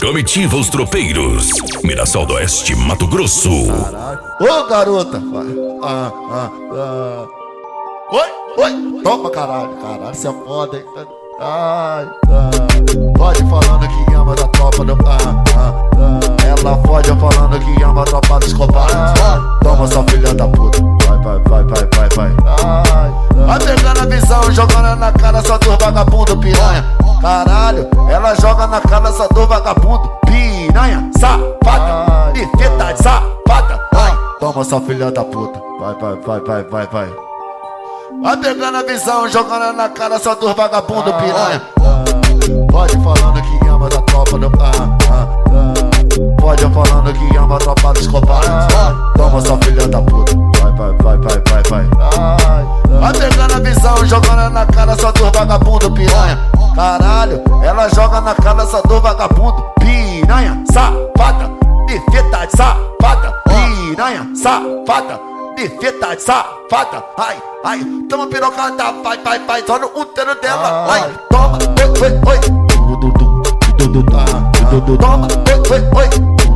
Comitiva Os Tropeiros, Mirassol do Oeste, Mato Grosso. Ô garota, oi, toma caralho, cê é foda, hein? Pode falando que ama da tropa do ela fode falando que ama a tropa dos covardes. Toma sua filha da puta, vai. Vai pegando a visão, jogando na cara só dos vagabundo piranha. Caralho, ela joga na cara só do vagabundo piranha, safada, perfeita de safada. Toma sua filha da puta, vai. Vai pegando a visão, jogando na cara só dos vagabundo piranha. Pode falando que ama da tropa do pode falando que ama a tropa dos covardes. Toma sua filha da puta, vai. Vai pegando a visão, jogando na cara só dos vagabundo piranha. Caralho, ela joga na cara só do vagabundo piranha, safada, perfeita de safada, piranha, safada, perfeita de safada. Ai, toma pirocada, vai, só no útero dela. Ai, toma, oi. Toma, oi.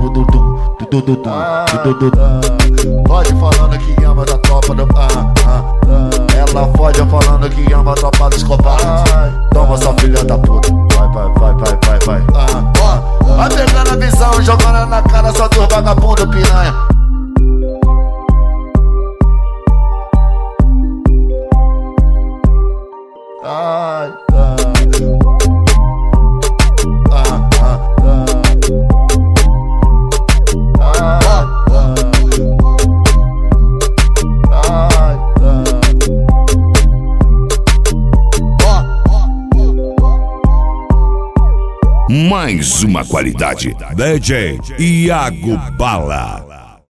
Pode falando que ama da tropa do ela fode falando que ama a tropa dos covardes. Toma sua filha da puta, vai. Vai pegando a visão, jogando na cara só dos vagabundo piranha. Mais uma qualidade, DJ Iago Bala.